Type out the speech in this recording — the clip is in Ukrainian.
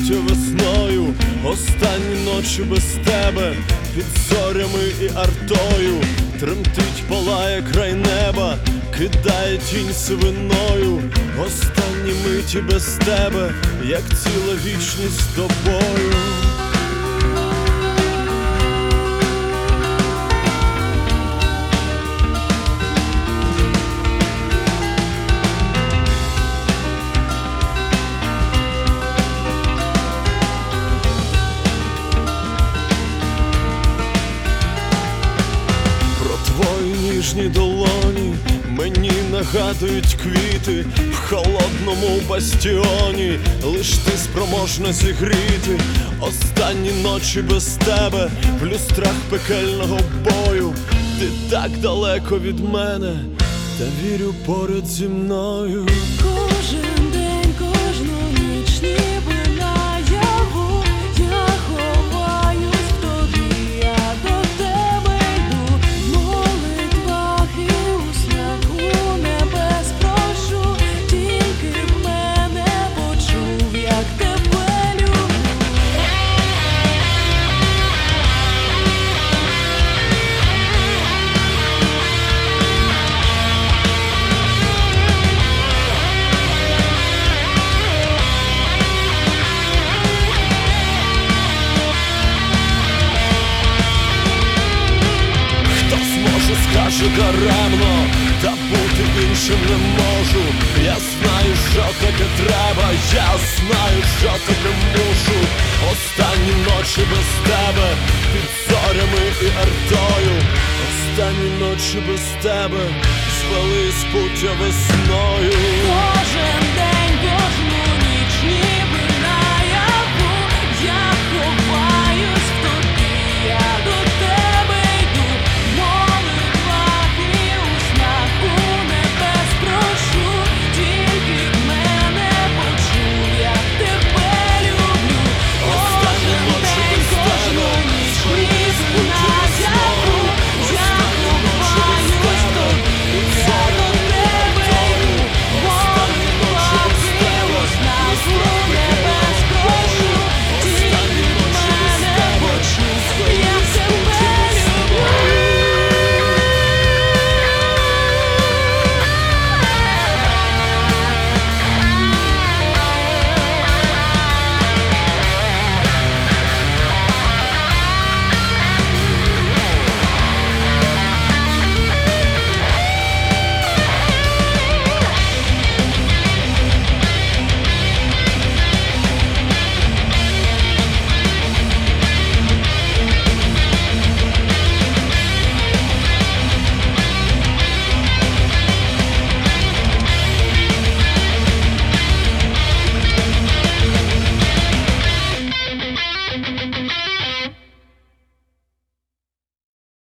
спуття весною, останні ночі без тебе, під зорями і артою. Тремтить, палає край неба, кидає тінь сивиною. Останні миті без тебе, як ціла вічність з тобою. Твої ніжні долоні мені нагадують квіти в холодному бастіоні. Лиш ти спроможна зігріти останні ночі без тебе в люстрах пекельного бою. Ти так далеко від мене, та вірю поряд зі мною. Кожен день, кожну ніч ніби наяву я ховаюсь в тобі, я до тебе йду. В молитвах і у снах у небес прошу, тільки в мене почув, як тебе люблю. Скаже даремно, та бути іншим не можу. Я знаю, що таке треба, я знаю, що таке мушу. Останні ночі без тебе, під зорями і артою. Останні ночі без тебе, звели спуття весною. Кожен